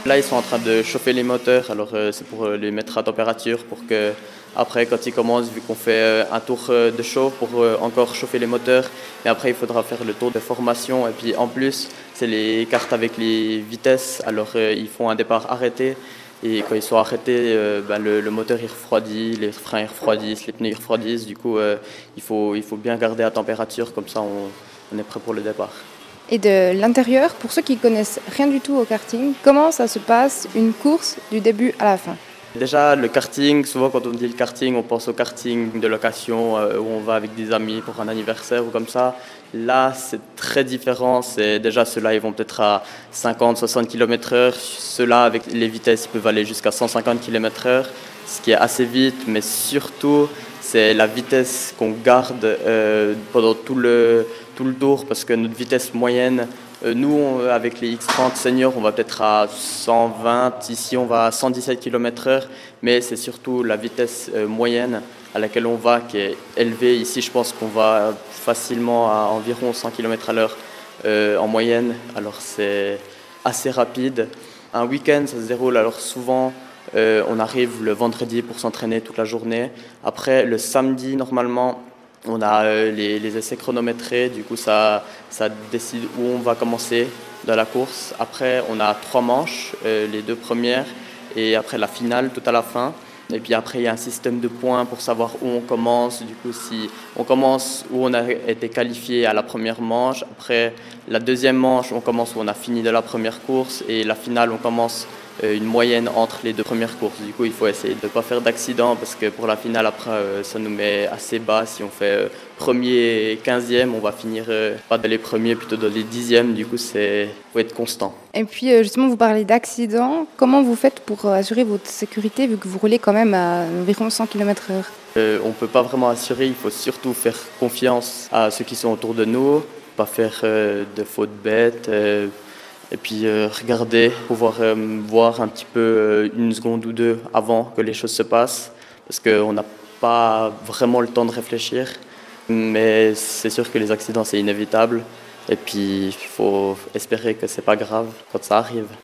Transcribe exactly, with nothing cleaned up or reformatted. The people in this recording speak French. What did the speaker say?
Là, ils sont en train de chauffer les moteurs, alors euh, c'est pour euh, les mettre à température pour que, après, quand ils commencent, vu qu'on fait euh, un tour euh, de chauffe pour euh, encore chauffer les moteurs, et après, il faudra faire le tour de formation. Et puis en plus, c'est les cartes avec les vitesses, alors euh, ils font un départ arrêté. Et quand ils sont arrêtés, euh, ben, le, le moteur il refroidit, les freins ils refroidissent, les pneus ils refroidissent. Du coup, euh, il faut, il faut bien garder à température, comme ça on, on est prêt pour le départ. Et de l'intérieur, pour ceux qui connaissent rien du tout au karting, comment ça se passe une course du début à la fin? Déjà, le karting, souvent quand on dit le karting, on pense au karting de location euh, où on va avec des amis pour un anniversaire ou comme ça. Là, c'est très différent. C'est, déjà, ceux-là, ils vont peut-être à cinquante, soixante kilomètres heure. Ceux-là, avec les vitesses, ils peuvent aller jusqu'à cent cinquante kilomètres heure, ce qui est assez vite. Mais surtout, c'est la vitesse qu'on garde euh, pendant tout le, tout le tour, parce que notre vitesse moyenne, euh, nous, on, avec les X trente seniors, on va peut-être à cent vingt, ici on va à cent dix-sept kilomètres heure, mais c'est surtout la vitesse euh, moyenne à laquelle on va qui est élevée. Ici, je pense qu'on va facilement à environ cent kilomètres à l'heure euh, en moyenne, alors c'est assez rapide. Un week-end, ça se déroule alors souvent. Euh, on arrive le vendredi pour s'entraîner toute la journée. Après, le samedi, normalement, on a euh, les, les essais chronométrés. Du coup, ça, ça décide où on va commencer dans la course. Après, on a trois manches, euh, les deux premières, et après la finale, tout à la fin. Et puis après, il y a un système de points pour savoir où on commence. Du coup, si on commence où on a été qualifié à la première manche, après la deuxième manche, on commence où on a fini de la première course, et la finale, on commence une moyenne entre les deux premières courses. Du coup, il faut essayer de ne pas faire d'accident, parce que pour la finale, après, ça nous met assez bas. Si on fait premier et quinzième, on va finir pas dans les premiers, plutôt dans les dixièmes. Du coup, il faut être constant. Et puis, justement, vous parlez d'accident. Comment vous faites pour assurer votre sécurité, vu que vous roulez quand même à environ cent kilomètres heure? euh, On ne peut pas vraiment assurer. Il faut surtout faire confiance à ceux qui sont autour de nous, pas faire euh, de fautes bêtes. Euh, Et puis euh, regarder, pouvoir euh, voir un petit peu euh, une seconde ou deux avant que les choses se passent, parce qu'on n'a pas vraiment le temps de réfléchir. Mais c'est sûr que les accidents, c'est inévitable. Et puis il faut espérer que c'est pas grave quand ça arrive.